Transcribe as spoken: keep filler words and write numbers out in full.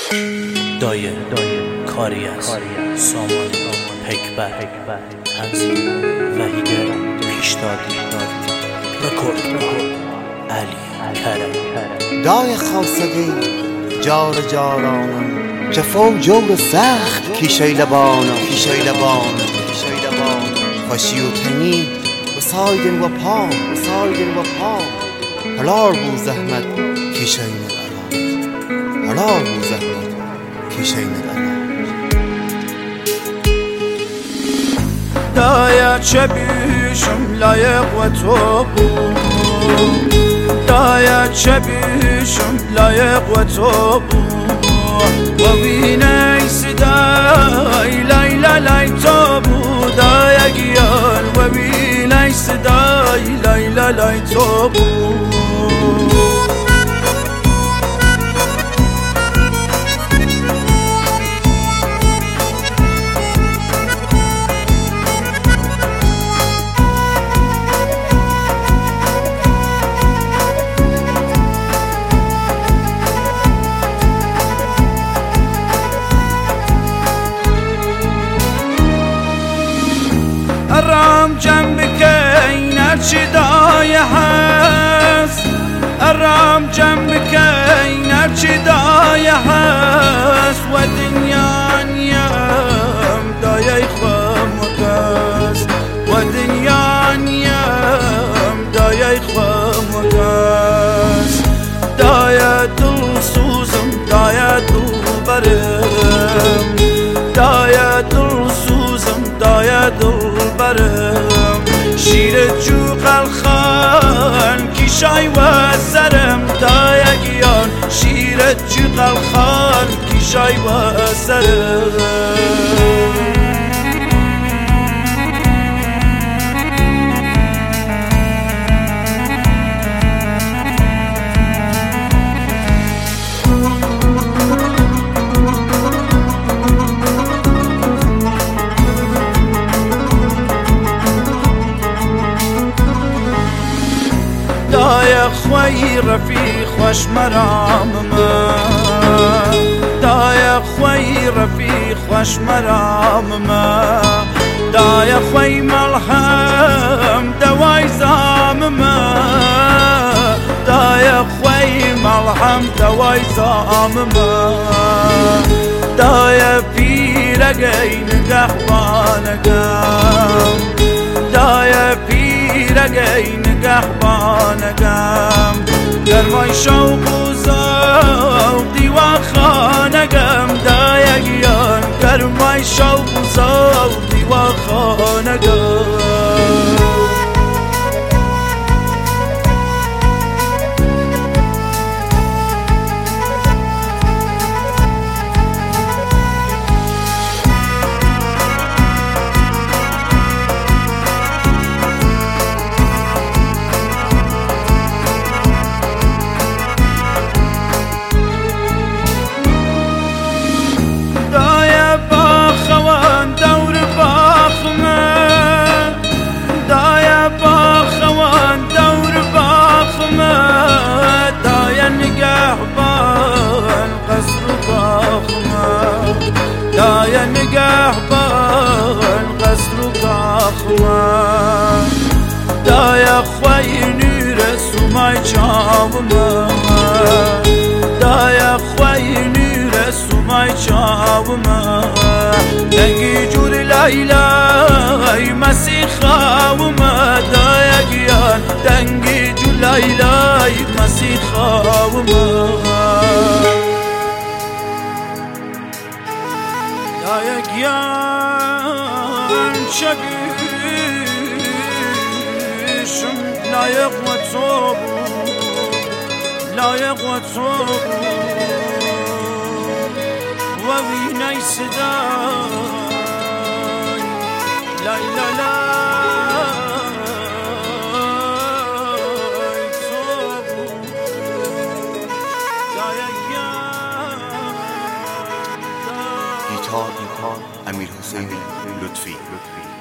دایه کاری است سامان پکبر تنظیم وحیده پیشدادی رکورد علی کرم دای خاصگی جار جارانم جفا جور سخت کیشای لبانم کیشای لبانم کیشای لبانم خوشی و تنی و سایدن و پام و سایدن و پام حلال بو زحمت کیشای نگران حلال بو زحمت کیشای نگران دایا چه بیشم لایق و تو بود دایا چه بیشم لایق و تو بود و بینی صدای لیلا لای تو بود دایا گیان و بینی صدای لیلا لای تو بود الرام جنبك نرشي داي حس الرام جنبك نرشي داي حس ودنيا نيام داي خام وقاس ودنيا نيام داي خام وقاس داي دل سوزم داي دل برم داي دل سوزم داي دل برم شیر جوق الخان کیشای و سرم دایگیان شیر جوق الخان کیشای و سرم دایا خوی رفیق خوش مرام ما دایا خوی رفیق خوش مرام ما دایا خوی ملهم دوای زام ما دایا خوی ملهم دوای زام ما دایا پیرگی نگه بانگم دایا پیرگی نگه بانگم گرمای شوق و ذوق دیوا خانگم دایگیان گرمای شوق و ذوق دیوا خانگم دایا نگه بان قصر و کاخما دایا خوی نور سومای چاوما دایا خوی نور سومای چاوما دنگی جور لیلای مسیخاوما دایا گیان دنگی جور لیلای مسیخاوما دایا گیان چبیشم لایق و تو بود لایق و تو بود و وینای صدای لای لای لای تو بود دایا گیان گیتار امیر حسین لطفی